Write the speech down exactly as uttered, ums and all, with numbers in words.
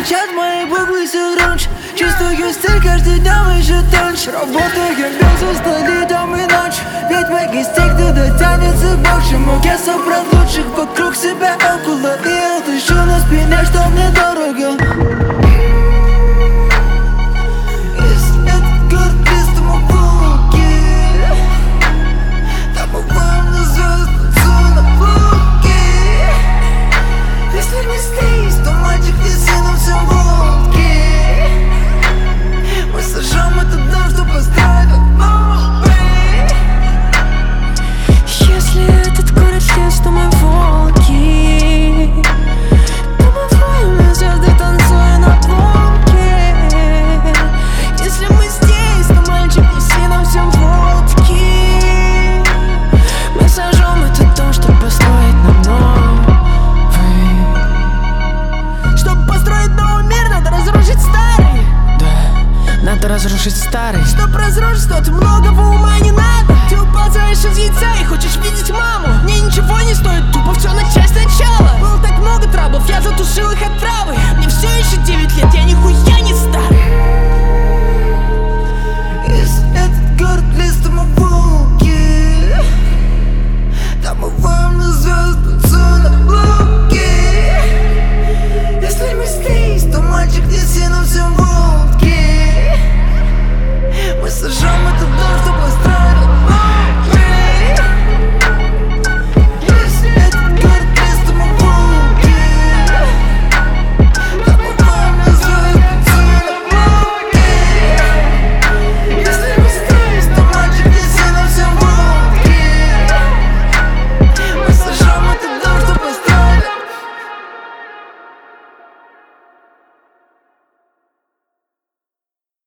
сейчас мои буквы все громче. Чувствую стиль каждый днем еще тоньше. Работаем без устали дом и ночь. Ведь мои инстинкты дотянется к большему. Я собрал лучших вокруг себя около. И я дышу на спине, что мне дорого. Разрушить старый. Чтоб разрушить, тут многого ума не надо. Ты уползаешь из яйца и хочешь видеть маму. Мне ничего не стоит, тупо все начать сначала. Было так много траблов, я затушил их отравой.